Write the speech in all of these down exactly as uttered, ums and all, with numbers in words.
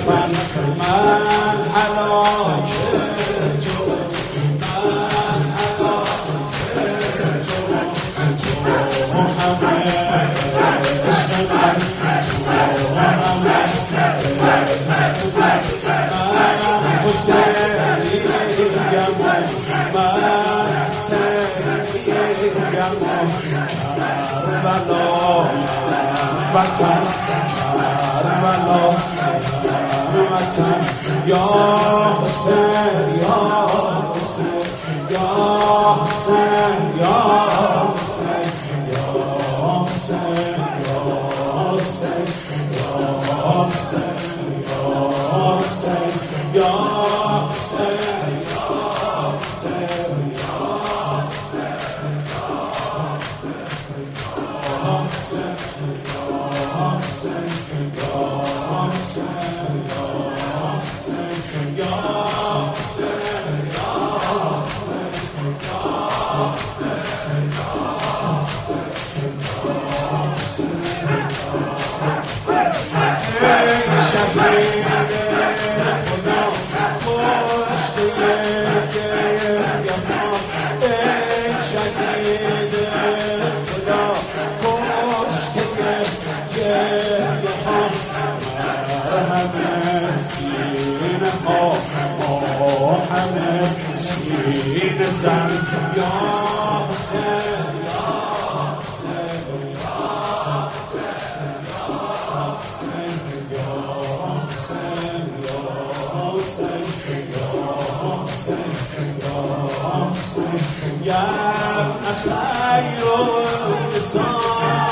کفن من هلاک تو من هلاک تو تو همه عشق من تو همه من حسینیم من حسینیم کربلا وطن کربلا وطن یا حسین یا حسین یا حسین یا حسین یا حسین یا حسین یا حسین یا حسین یا سینه زن یا حسین یا حسین یا حسین یا حسین یا حسین یا حسین یا حسین یا خیر النساء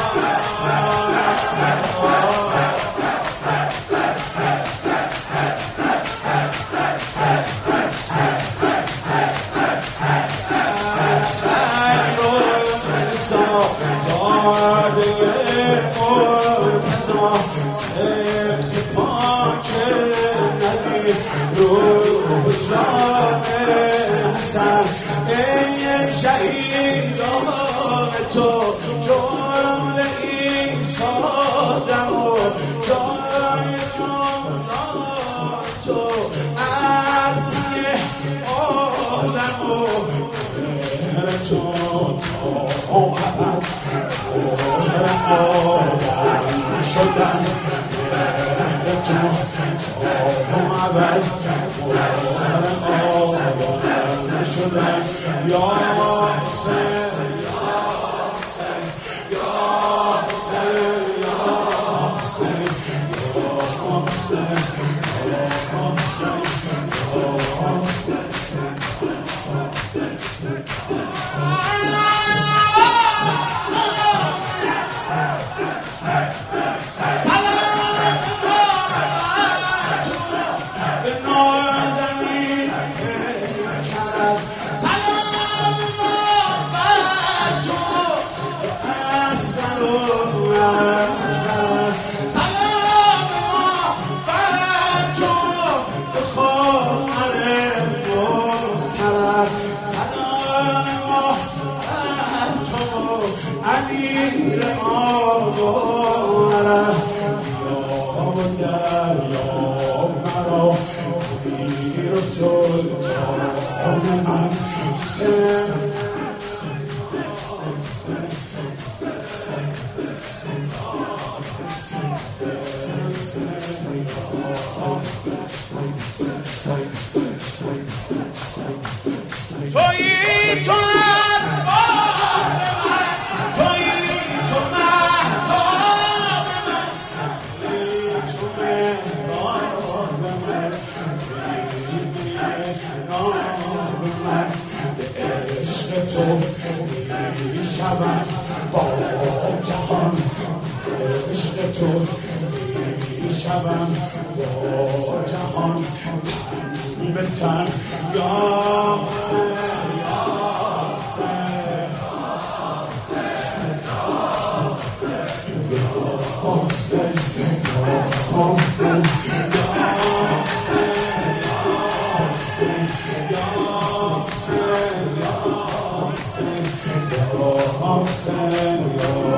شهیدان تو جمله ایستادم و جای جملان تو از یه عالم و مهر تو تا ابد مهر آدم شدن مهر تو تا ابد مهر آدم شدن یا حسین یا حسین یا حسین یا حسین یا امیر آواره یا دریا مرا امیر سلطان من سن تویی تو میشود با جهان عشق تو میشوم با جهان تن به تن یا حسین یا حسین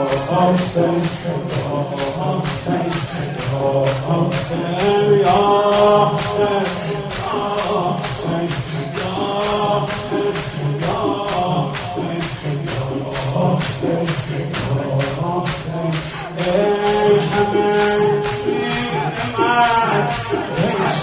Hussein, Ya Hussein, Ya Hussein, Ya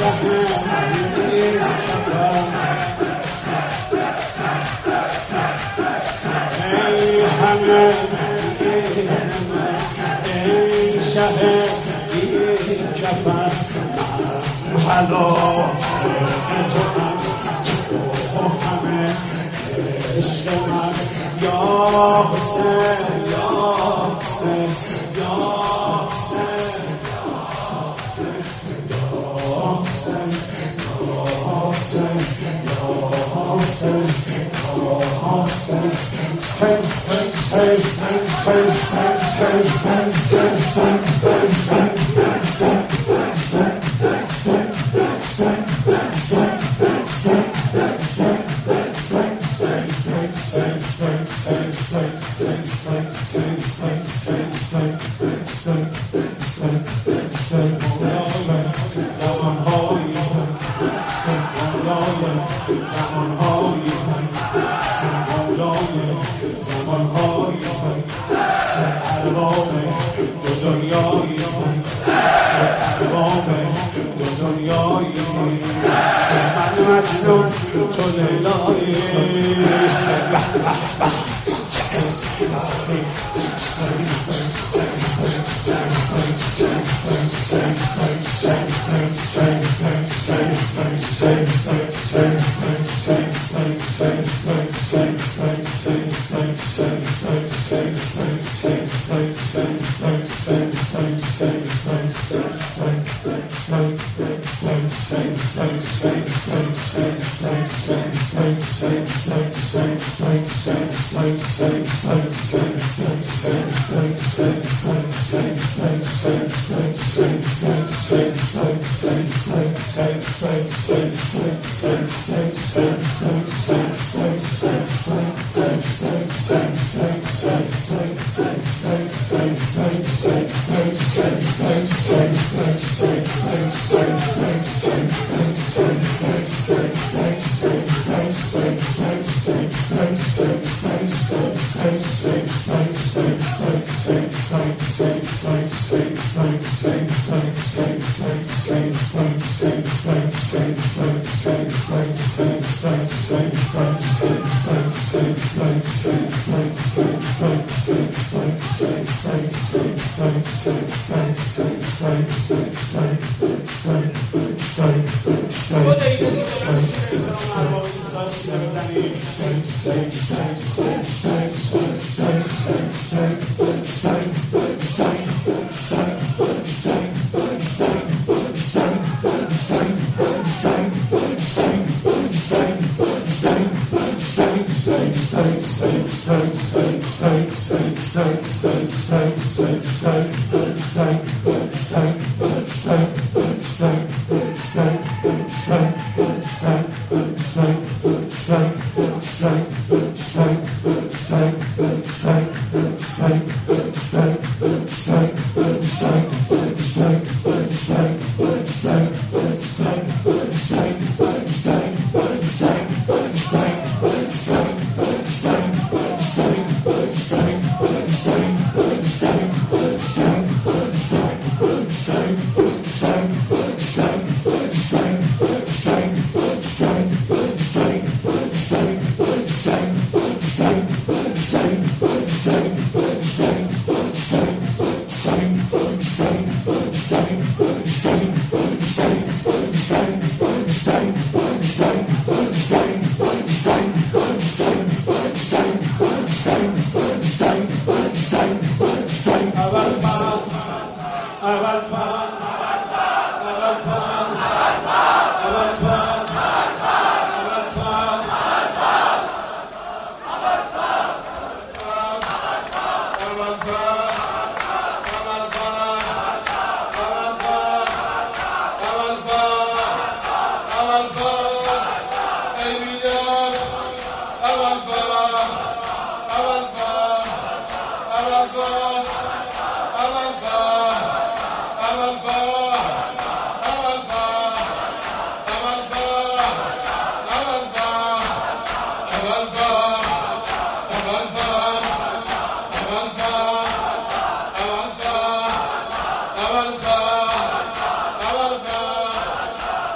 Avanza,